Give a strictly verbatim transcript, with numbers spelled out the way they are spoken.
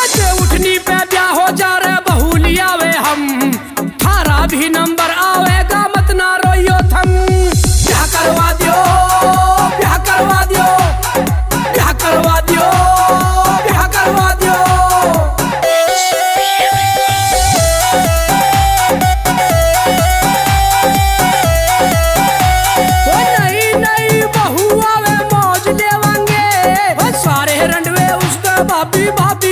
जे उठनी पे ब्याह हो जा रे बहू लियावे हम, थारा भी नंबर आवेगा मत ना रोइयो थम। ब्याह करवा दियो, ब्याह करवा दियो, ब्याह करवा दियो, ब्याह करवा दियो। वो नई नई बहू आवे मौज लेवांगे, वो सारे रंडवे उसका भाभी भाभी